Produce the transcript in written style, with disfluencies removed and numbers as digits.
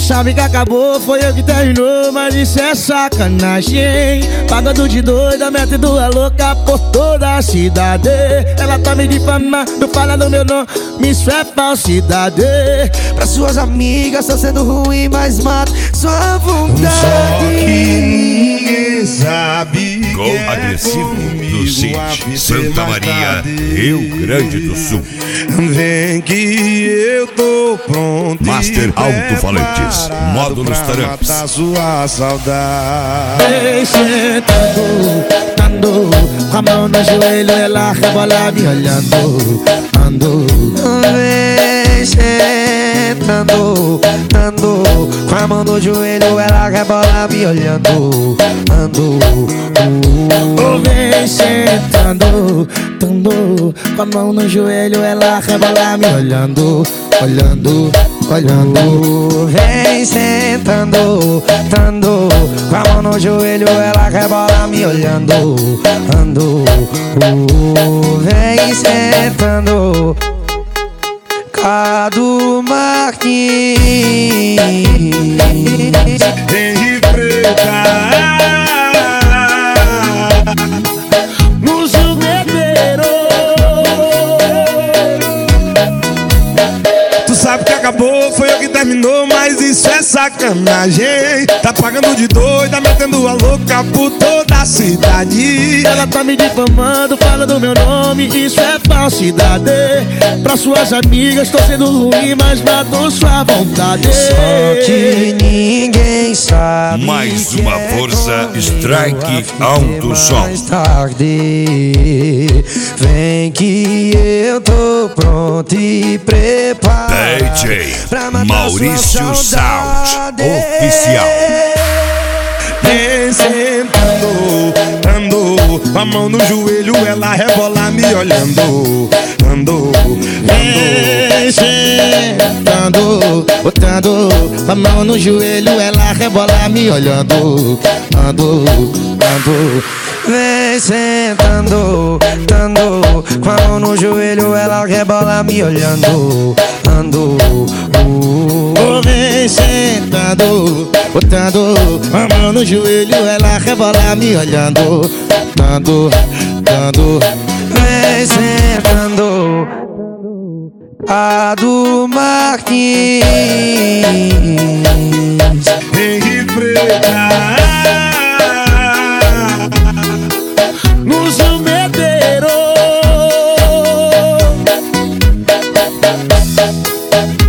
sabe que acabou, foi eu que terminou, mas isso é sacanagem. Pagando de doida, metendo a louca por toda a cidade. Ela tá me difamando, fala do meu nome, isso é falsidade. Pra suas amigas tá sendo ruim, mas mata sua vontade. Só que ninguém sabe. Gol agressivo do Cid, Santa Maria, Rio Grande do Sul. Vem que eu tô pronto. Master Alto-Falantes, módulos taramps. Matar sua saudade. Vem sentando, ando, com a mão no joelho, ela rebola me olhando. Ando, vem sentando, ando, com a mão no joelho, ela rebola me olhando. Ando, vem sentando, tando, com a mão no joelho, ela rebola me olhando. Olhando, olhando. Vem sentando, tando, com a mão no joelho, ela rebola me olhando. Ando, vem sentando. Cadu Martins, Henri Preta. No jugueteiro. Tu sabe que acabou, foi eu que terminou, mas isso é sacanagem. Tá pagando de doida, metendo a louca por toda a cidade. Ela tá me difamando, fala do meu nome, isso é falsidade. Pra suas amigas tô sendo ruim, mas matou sua vontade. só que ninguém sabe. Mais uma força, Strike Alto Som. Mais tarde, vem que eu tô pronto e preparado. DJ pra matar Maurício sua Sound saudade. Oficial. Vem sentando, ando, com a mão no joelho, ela rebola me olhando. Ando, Vem sentando, botando a mão no joelho, ela rebola me olhando. Ando, ando. Vem sentando, tando, com a mão no joelho, ela rebola me olhando. Ando, Vem sentando, botando a mão no joelho, ela rebola me olhando. Ando, ando. vem sentando. Cadu Martins, Henri Preta. No jugueteiro.